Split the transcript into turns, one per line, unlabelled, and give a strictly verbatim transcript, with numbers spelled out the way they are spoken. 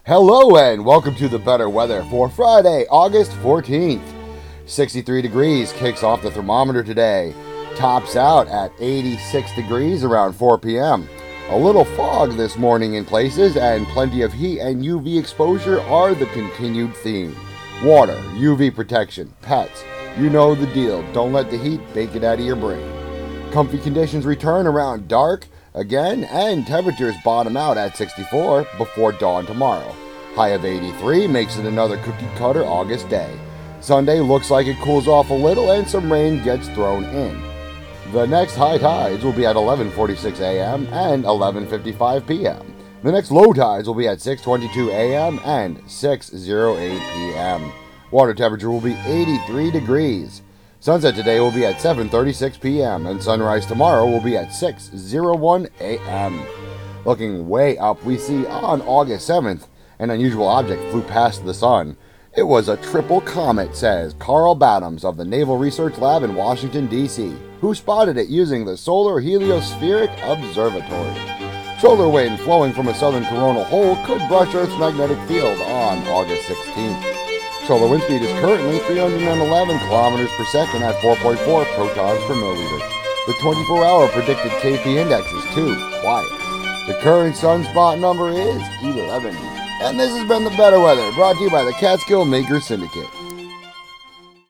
Hello and welcome to the better weather for Friday, August fourteenth. sixty-three degrees kicks off the thermometer today. Tops out at eighty-six degrees around four p.m. A little fog this morning in places, and plenty of heat and U V exposure are the continued theme. Water, U V protection, pets, you know the deal. Don't let the heat bake it out of your brain. Comfy conditions return around dark again, and temperatures bottom out at sixty-four before dawn tomorrow. High of eighty-three makes it another cookie cutter August day. Sunday looks like it cools off a little and some rain gets thrown in. The next high tides will be at eleven forty-six a.m. and eleven fifty-five p.m. The next low tides will be at six twenty-two a.m. and six oh eight p.m. Water temperature will be eighty-three degrees. Sunset today will be at seven thirty-six p.m. and sunrise tomorrow will be at six oh one a.m. Looking way up, we see on August seventh, an unusual object flew past the sun. It was a triple comet, says Carl Badams of the Naval Research Lab in Washington, D C, who spotted it using the Solar Heliospheric Observatory. Solar wind flowing from a southern coronal hole could brush Earth's magnetic field on August sixteenth. Solar wind speed is currently three hundred eleven kilometers per second at four point four protons per milliliter. The twenty-four hour predicted K P index is two, quiet. The current sunspot number is eleven. And this has been the Better Weather, brought to you by the Catskill Maker Syndicate.